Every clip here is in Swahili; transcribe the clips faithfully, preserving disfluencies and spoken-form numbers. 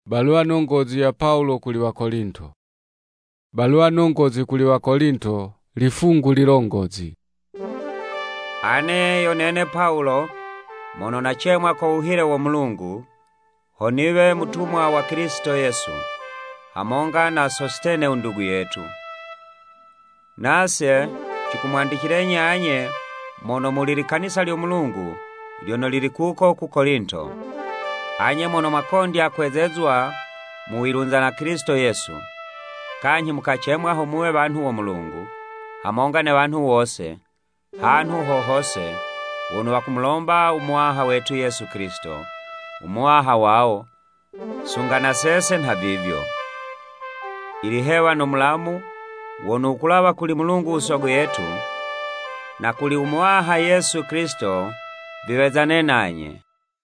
Balua nongozi ya Paulo kuli wa Korinto. Balua nongozi kuli wa Korinto, lifungu lilongozi. Ane yonene Paulo, mono nachemwa kwa uhile wa Mulungu, honiwe mutumwa wa Kristo Yesu, hamonga na Sostene undugu yetu. Nase, chikumwandikirenye anye, mono mulili kanisa lyo Mulungu, lyono lili kuko ku Korinto. Anye mono makondi kwezezwa muwilunza na Kristo Yesu. Kanyi mukachemwa ho muwe bantu wa Mulungu, hamonga ne bantu wose, hantu hohose, wonu wakumulomba umuaha wetu Yesu Kristo. Umuaha wao, sungana sese nha vivyo. Ilihewa no mulamu, wonu ukulaba kuli Mulungu usogo yetu, na kuli umuaha Yesu Kristo, viwezane nanye.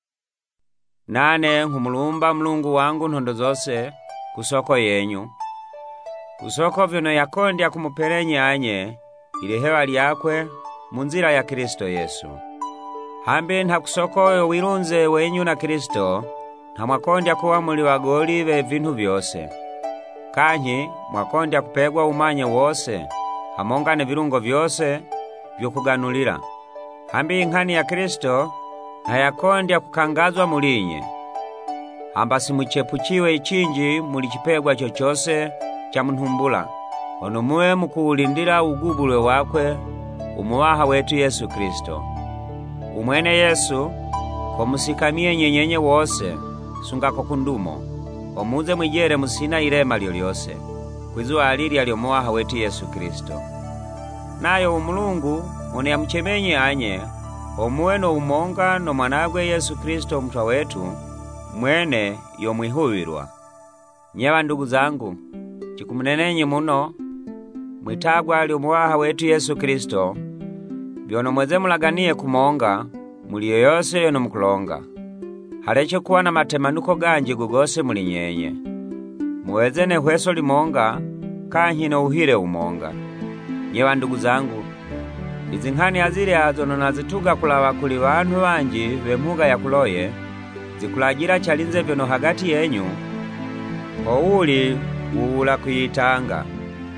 Nane humulumba Mulungu wangu nhondo zose, kusoko yenyu. Kusoko vyono yakondya kumuperenye anye, ilihewa liyakwe, munzira ya Kristo Yesu. Hambi nha kusoko yo wilunze wenyu na Kristo, nha mwakondya kuwa muli wagoli ve vintu vyose. Kanyi mwakondya kupegwa umanye wose, hamonga ne vilungo vyose, vyokuganulira. Hambi inghani ya Kristo, na yakondya kukangazwa mulinye. Hamba simuchepuchiwe ichinji muli chipegwa chochose cha mnhumbula. Ono muwe mukuulindira ugubulwe wakwe, umuwaha wetu Yesu Kristo. Umwene Yesu, komusikamie nyenyenye wose, sungako kundumo. Omuze mwijere musina ilema lyolyose, kwizuwa alili aliomuwaha wetu Yesu Kristo. Nayo umulungu, mone ya mchemenye anye, omuwe no umonga no mwanagwe Yesu Kristo mtwa wetu, mwene yomwihuwirwa. Nyewa ndugu zangu, chikumunenenye muno, mwitagwa aliomuwaha wetu Yesu Kristo, byono mweze mulaganiye kumonga, muli yoyose yono mukulonga. Haleche kuwa na matemanuko ganji gugose muli nyenye. Muweze ne hweso limonga, kanyi no uhile umonga. Nyewa ndugu zangu, izi nkhani azile azono nazituga kulawa kuli bantu banji bemhuga ya kuloye, zikulajira chalinze vyono hagati yenyu, houli uula kuyitanga.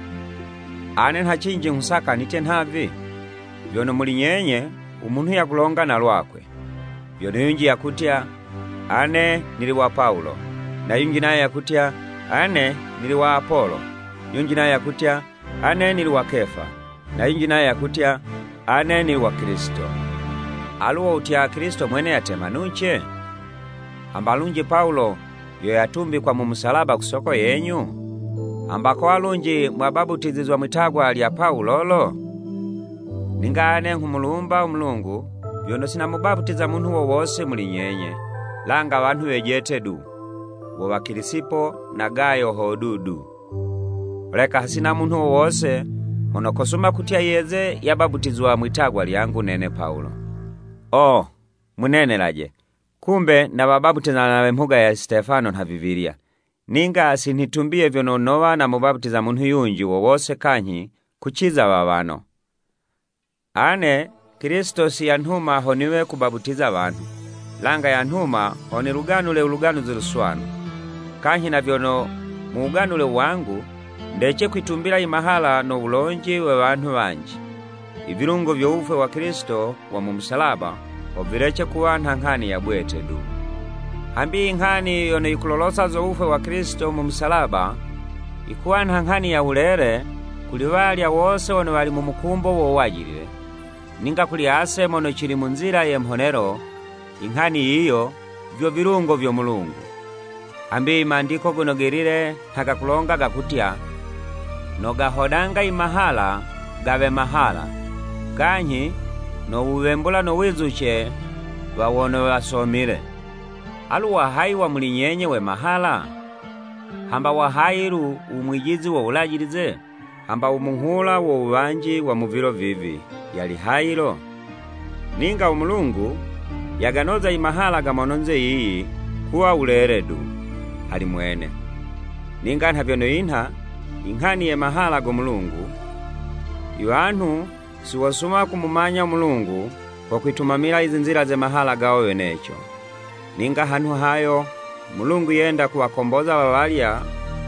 Ane nhachinji nhusaka nite nhavi, vyono muli nyenye umuntu yakulonga na lwakwe. Vyono yunji yakutya, ane nili wa Paulo, na yunji naye yakutya, ane nili wa Apolo, yunji naye yakutya, ane nili wa Kefa, na yunji naye yakutya, ane nili wa Kristo. Aluwa utya Kristo mwene yatemanuche? Ambalunji Paulo yo yatumbi kwa mumusalaba kusoko yenyu? Ambako alunji mwababutizizwa mwitagwa lya Paulolo? Ningane nhumulumba umulungu, yono sinamubabutiza muntu wo wose muli nyenye, langa bantu wejete du, wowa Kilisipo na Gayo hodudu. Oleka hasina muntu wo wose, mono kosuma kutia yeze yababutizwa mwitagwa lyangu nene Paulo. Oh, munene laje. Kumbe na bababutiza na mhuga ya Stefano na Viviria. Ninga sinitumbie vyono nowa na mubabutiza muntu yunji wo wose kanyi kuchiza wawano. Ane, Kristo si yantuma honiwe kubabutiza abantu. Langa yantuma honi luganule uluganu ziluswano. Kanyi na vyono muuganule wangu, ndeche kuitumbila imahala no ulonji we bantu banji. Ivilungo vyo ufe wa Kristo wa mumusalaba, ovileche kuwa nhanghani ya bwete du. Hambi inghani yono ikulolosa zo ufe wa Kristo mumusalaba, ikuwa nhanghani ya ulere, kuliwalya wose wono wali mumukumbo wo wajilile. Ninga kuliase mono chili munzira ye mhonero, inghani iyo, vyo virungo vyo Mulungu. Hambi imandiko gunogerile, haka kulonga gakutya, no gahodanga imahala, gave mahala. Kanyi, no uwembula no wizuche, wawono wasomile. Alu wahai wa muli nyenye we mahala? Hamba wahairu umwijizi wa ulajilize? Hamba umuhula wa uwanji wa muvilo vivi, yali hailo? Ninga umulungu, yaganoza imahala gamononze iyi, kuwa uleredu, hali mwene. Ninga nhavyono inha, inghani ye mahala go Mulungu, yuanhu, siwasuma kumumanya Mulungu, kwa kuitumamila izi nzira ze mahala gao wenecho. Ninga hanu hayo, Mulungu yenda kuwakomboza babalya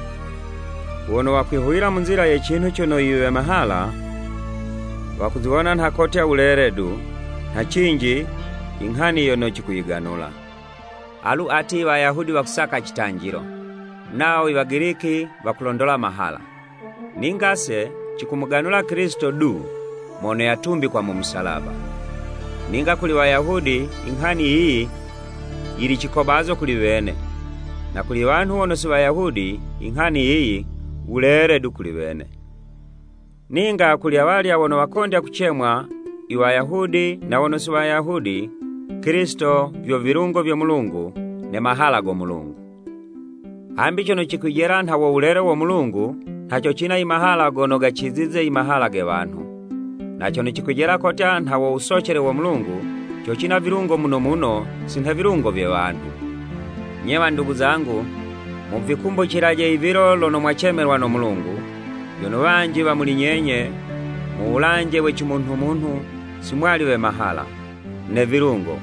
wono wakwihuira munzira ye chintu chono iwe mahala wakuziwona ntakote uleredu nta chinji inghani yono chikuyiganula. Alu ati Bayahudi wakusaka chitanjiro, nao Ibagiriki bakulondola mahala. Ningase chikumuganula Kristo du mono yatumbi kwa mumusalaba. Ninga kuli Bayahudi inghani hii ili chikobazo kuli bene, na kuli wantu wono si Bayahudi inghani hii uleredu kuli bene. Ninga kuli awalya wono wakondya kuchemwa Iwayahudi na wono si Bayahudi, Kristo vyo virungo vya Mulungu ne mahala go Mulungu. Ambi chono chikwijera ntawo ulere wo Mulungu ntacho china imahala gono gachizize imahala ge bantu. Na chono chikwijera kotya ntawo usochere wo Mulungu cho china virungo muno muno sinta virungo vya bantu. Nyewa ndugu zangu, muvikumbo chiraje iviro lono mwachemerwa no Mulungu, yono banji bamuli nyenye mu ulanje we chimuntu muntu simwali we mahala ne virungo.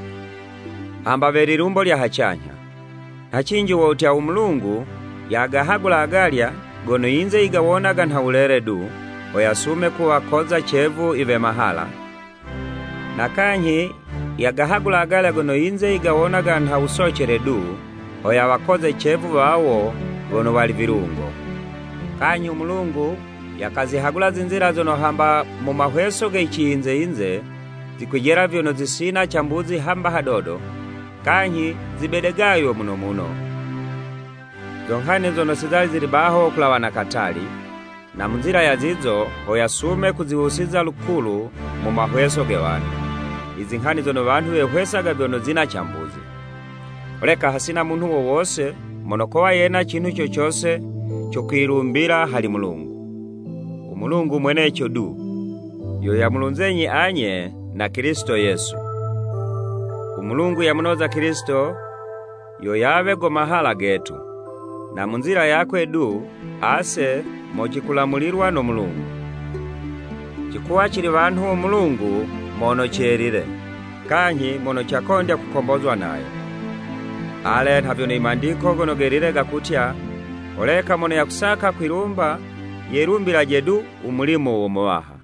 Amba veri rumbo lya hachanya. Hachinji wotya umulungu yagahagula agalya gono yinze igawonaga nta ulere du oyasume kuwakoza chevu ive mahala. Na kanyi yagahagula agalya gono yinze igawonaga nta usochere du oyawakoze chevu bawo gono wali virungo. Kanyi umulungu yakazihagula zinzira zono hamba mu mahweso ge ichinze inze zikwijera vyono zisina chambuzi hamba hadodo kanyi zibedegayo muno muno. Zonghani zono sizali zilibaho kulawana katali, na munzira ya zizo oyasume kuzihusiza lukulu mu mahweso ge wanu. Izi nkhani zono bantu wehwesaga vyono zina chambuzi. Oleka hasina muntu wowose monokowa yena chintu chochose chokwirumbira hali Mulungu. Umulungu mwenecho du yo yamulunzenyi anye na Kristo Yesu. Umulungu yamunoza Kristo yo yawe go mahala getu, na munzira yakwe du ase mochikulamulirwa no Mulungu. Chikuwa chili bantu Mulungu mono cherire kanyi mono chakondya kukombozwa nayo. Ale ntavyo ni mandiko gono gerire gakutya oleka mono yakusaka kwirumba yerumbira jedu umulimo wo muwaha.